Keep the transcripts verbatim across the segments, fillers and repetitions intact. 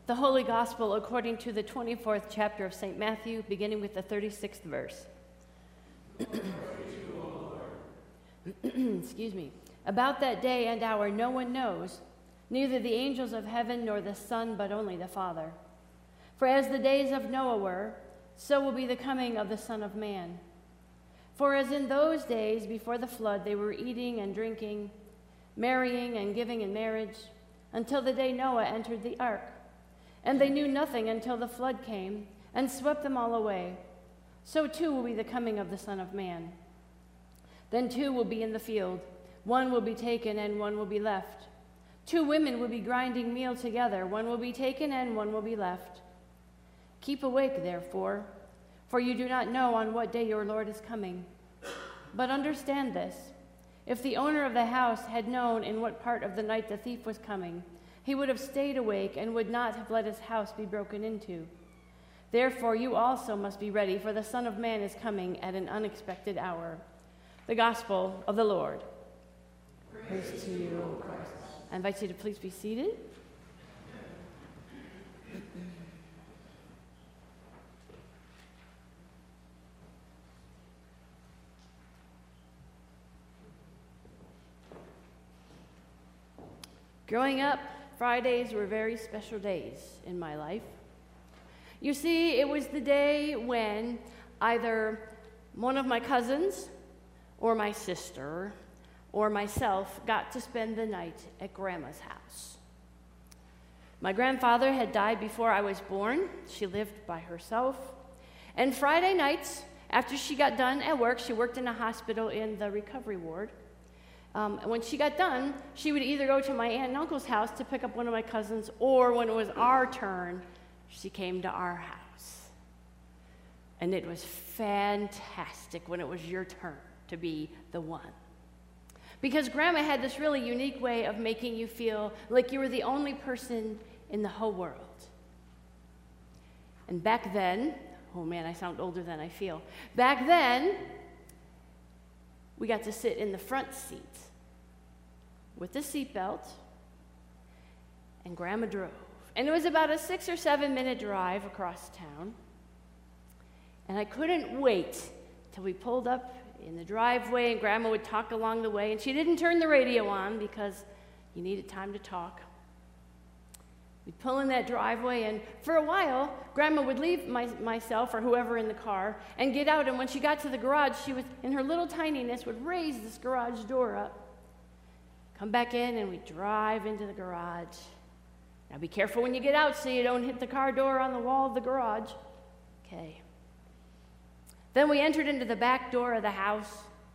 The Holy Gospel according to the twenty-fourth chapter of Saint Matthew, beginning with the thirty-sixth verse. Excuse me. About that day and hour no one knows, neither the angels of heaven nor the Son, but only the Father. For as the days of Noah were, so will be the coming of the Son of Man. For as in those days before the flood they were eating and drinking, marrying and giving in marriage, until the day Noah entered the ark. And they knew nothing until the flood came and swept them all away. So too will be the coming of the Son of Man. Then two will be in the field. One will be taken and one will be left. Two women will be grinding meal together. One will be taken and one will be left. Keep awake, therefore, for you do not know on what day your Lord is coming. But understand this, if the owner of the house had known in what part of the night the thief was coming, he would have stayed awake and would not have let his house be broken into. Therefore, you also must be ready, for the Son of Man is coming at an unexpected hour. The Gospel of the Lord. Praise, Praise to you, O Christ. I invite you to please be seated. Growing up, Fridays were very special days in my life. You see, it was the day when either one of my cousins or my sister or myself got to spend the night at Grandma's house. My grandfather had died before I was born. She lived by herself. And Friday nights, after she got done at work, she worked in a hospital in the recovery ward. Um, when she got done, she would either go to my aunt and uncle's house to pick up one of my cousins, or when it was our turn, she came to our house. And it was fantastic when it was your turn to be the one. Because Grandma had this really unique way of making you feel like you were the only person in the whole world. And back then, oh man, I sound older than I feel. Back then, we got to sit in the front seat with the seatbelt, and Grandma drove. And it was about a six or seven minute drive across town. And I couldn't wait till we pulled up in the driveway and Grandma would talk along the way. And she didn't turn the radio on because you needed time to talk. We'd pull in that driveway, and for a while, Grandma would leave my, myself or whoever in the car and get out. And when she got to the garage, she would, in her little tininess, would raise this garage door up, come back in, and we'd drive into the garage. Now be careful when you get out so you don't hit the car door on the wall of the garage. Okay. Then we entered into the back door of the house,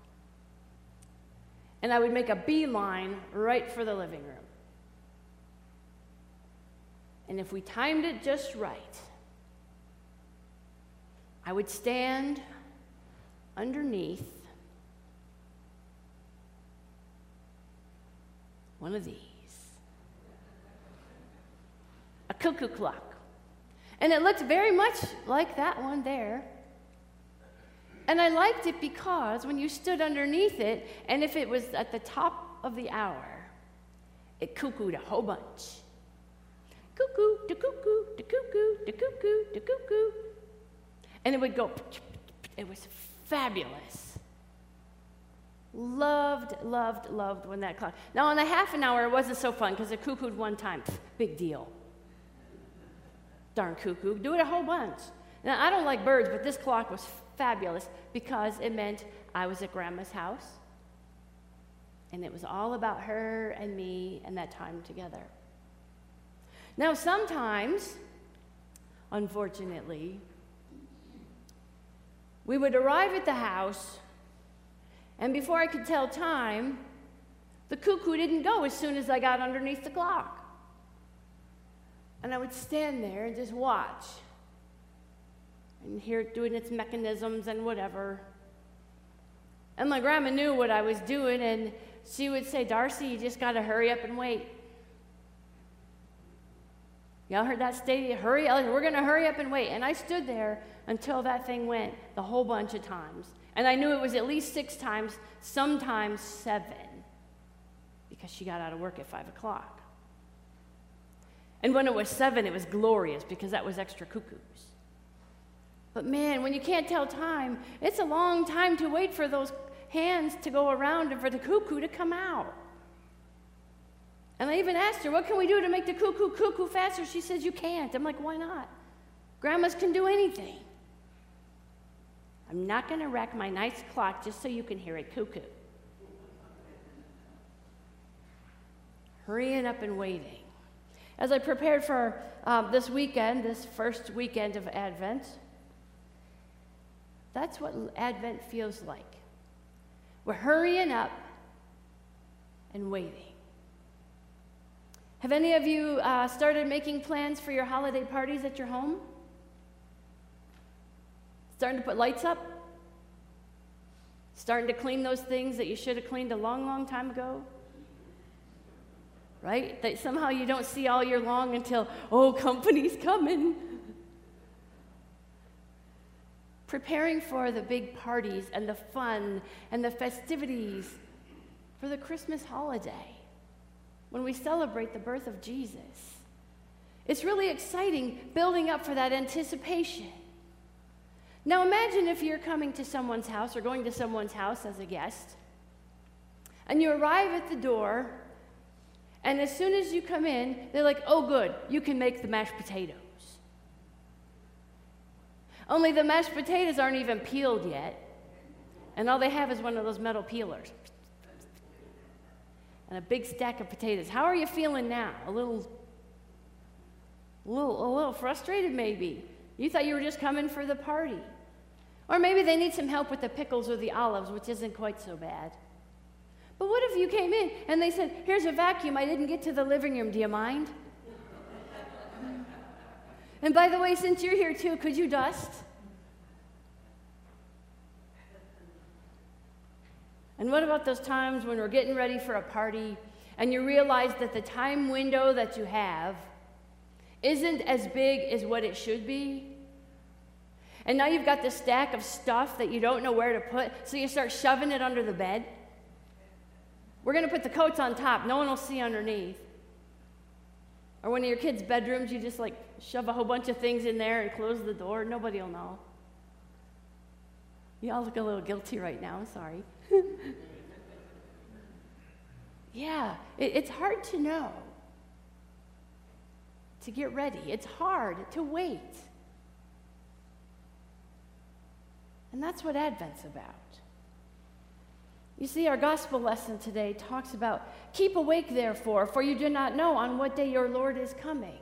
and I would make a beeline right for the living room. And if we timed it just right, I would stand underneath one of these, a cuckoo clock. And it looked very much like that one there. And I liked it because when you stood underneath it, and if it was at the top of the hour, it cuckooed a whole bunch. Cuckoo, da cuckoo, da cuckoo, da cuckoo, da cuckoo. And it would go, it was fabulous. Loved, loved, loved when that clock. Now on the half an hour, it wasn't so fun because it cuckooed one time. Big deal. Darn cuckoo, do it a whole bunch. Now I don't like birds, but this clock was fabulous because it meant I was at Grandma's house. And it was all about her and me and that time together. Now, sometimes, unfortunately, we would arrive at the house, and before I could tell time, the cuckoo didn't go as soon as I got underneath the clock. And I would stand there and just watch and hear it doing its mechanisms and whatever. And my grandma knew what I was doing, and she would say, "Darcy, you just got to hurry up and wait." Y'all heard that statement? Hurry up, we're going to hurry up and wait. And I stood there until that thing went the whole bunch of times. And I knew it was at least six times, sometimes seven, because she got out of work at five o'clock. And when it was seven, it was glorious because that was extra cuckoos. But man, when you can't tell time, it's a long time to wait for those hands to go around and for the cuckoo to come out. And I even asked her, what can we do to make the cuckoo cuckoo faster? She says, you can't. I'm like, why not? Grandmas can do anything. I'm not going to wreck my nice clock just so you can hear it cuckoo. Hurrying up and waiting. As I prepared for um, this weekend, this first weekend of Advent, that's what Advent feels like. We're hurrying up and waiting. Have any of you uh, started making plans for your holiday parties at your home? Starting to put lights up? Starting to clean those things that you should have cleaned a long, long time ago? Right? That somehow you don't see all year long until, oh, company's coming. Preparing for the big parties and the fun and the festivities for the Christmas holiday when we celebrate the birth of Jesus. It's really exciting building up for that anticipation. Now imagine if you're coming to someone's house or going to someone's house as a guest, and you arrive at the door, and as soon as you come in, they're like, oh good, you can make the mashed potatoes. Only the mashed potatoes aren't even peeled yet, and all they have is one of those metal peelers. And a big stack of potatoes. How are you feeling now? A little, a little, a little frustrated maybe. You thought you were just coming for the party. Or maybe they need some help with the pickles or the olives, which isn't quite so bad. But what if you came in and they said, here's a vacuum, I didn't get to the living room, do you mind? And by the way, since you're here too, could you dust? And what about those times when we're getting ready for a party and you realize that the time window that you have isn't as big as what it should be? And now you've got this stack of stuff that you don't know where to put, so you start shoving it under the bed. We're going to put the coats on top. No one will see underneath. Or one of your kids' bedrooms, you just like shove a whole bunch of things in there and close the door. Nobody will know. You all look a little guilty right now. I'm sorry. Yeah, it, it's hard to know, to get ready. It's hard to wait. And that's what Advent's about. You see, our gospel lesson today talks about, keep awake, therefore, for you do not know on what day your Lord is coming.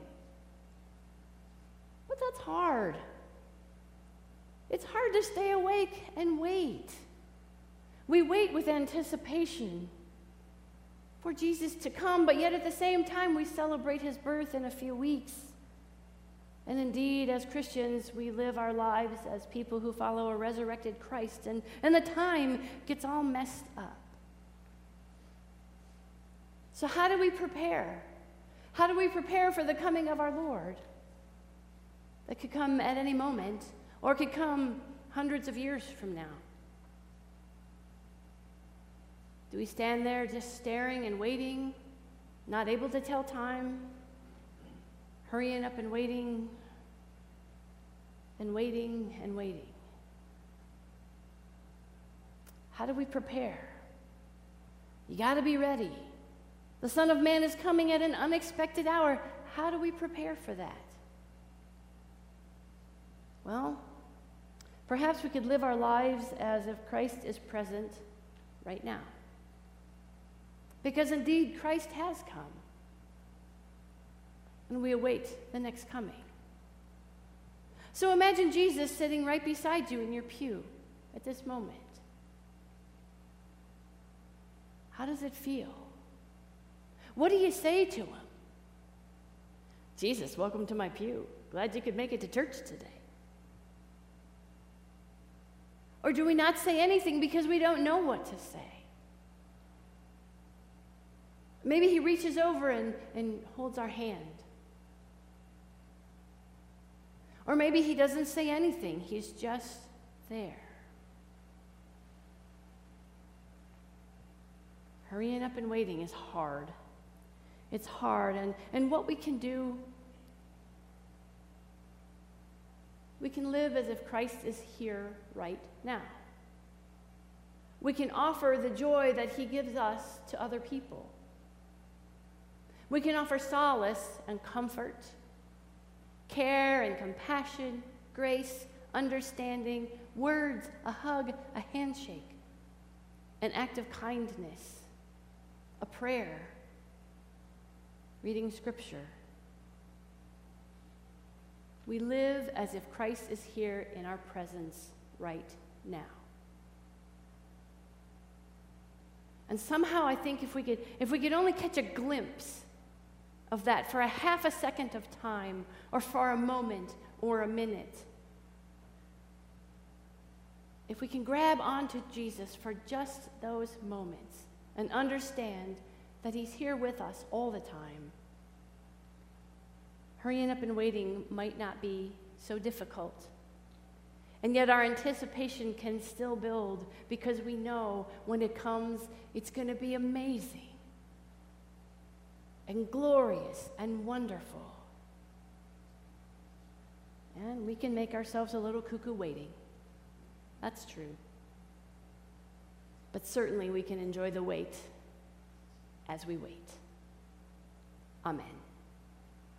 But that's hard. It's hard to stay awake and wait. We wait with anticipation for Jesus to come, but yet at the same time, we celebrate his birth in a few weeks. And indeed, as Christians, we live our lives as people who follow a resurrected Christ, and, and the time gets all messed up. So how do we prepare? How do we prepare for the coming of our Lord? That could come at any moment, or could come hundreds of years from now. Do we stand there just staring and waiting, not able to tell time, hurrying up and waiting, and waiting and waiting? How do we prepare? You got to be ready. The Son of Man is coming at an unexpected hour. How do we prepare for that? Well, perhaps we could live our lives as if Christ is present right now. Because indeed, Christ has come. And we await the next coming. So imagine Jesus sitting right beside you in your pew at this moment. How does it feel? What do you say to him? Jesus, welcome to my pew. Glad you could make it to church today. Or do we not say anything because we don't know what to say? Maybe he reaches over and, and holds our hand. Or maybe he doesn't say anything. He's just there. Hurrying up and waiting is hard. It's hard. And, and what we can do we can live as if Christ is here right now. We can offer the joy that he gives us to other people. We can offer solace and comfort, care and compassion, grace, understanding, words, a hug, a handshake, an act of kindness, a prayer, reading scripture. We live as if Christ is here in our presence right now. And somehow I think if we could, if we could only catch a glimpse of that for a half a second of time, or for a moment or a minute, if we can grab onto Jesus for just those moments and understand that he's here with us all the time, hurrying up and waiting might not be so difficult. And yet our anticipation can still build because we know when it comes, it's going to be amazing and glorious and wonderful. And we can make ourselves a little cuckoo waiting. That's true. But certainly we can enjoy the wait as we wait. Amen.